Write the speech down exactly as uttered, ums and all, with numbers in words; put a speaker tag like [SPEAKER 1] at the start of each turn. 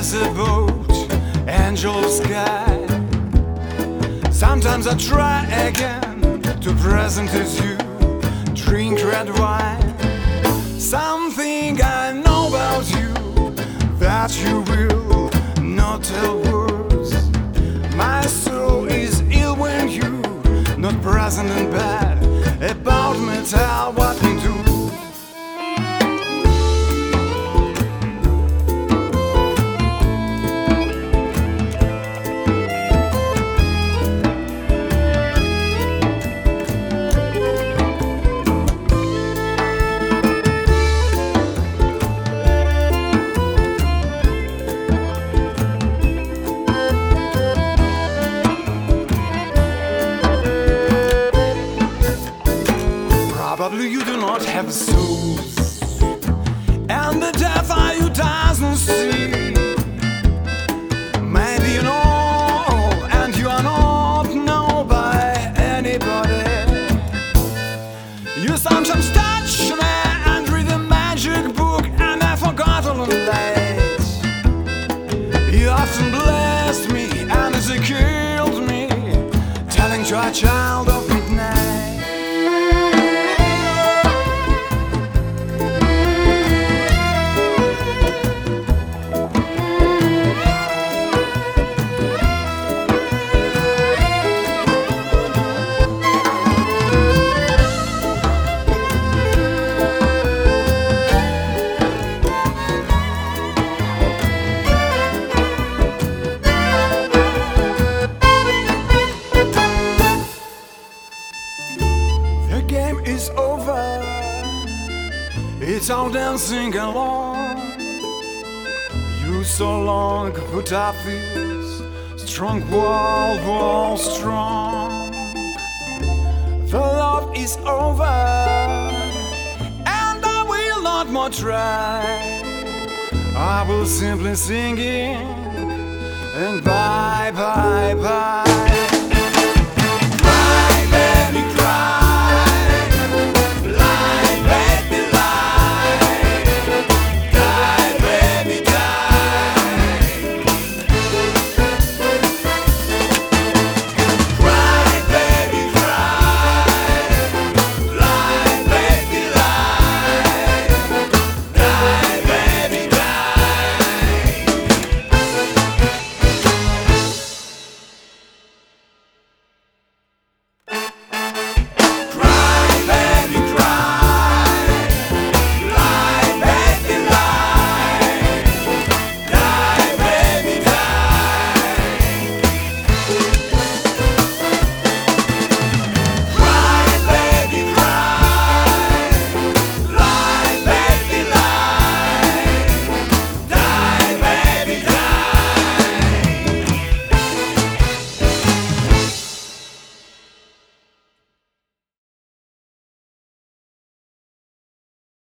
[SPEAKER 1] as a boat, angel of sky. Sometimes I try again to present as you, drink red wine. Something I know about you that you will not tell words. My soul is ill when you not present and bad about me, tell what we do. Probably you do not have souls, and the death eye you doesn't see. Maybe you know, and you are not known by anybody. You sometimes touch me and read the magic book, and I forgot all late. You often blessed me and as it killed me, telling to a child of midnight. Is over, it's all dancing along. You so long put up this strong wall, wall strong. The love is over, and I will not more try. I will simply sing it, and bye, bye, bye.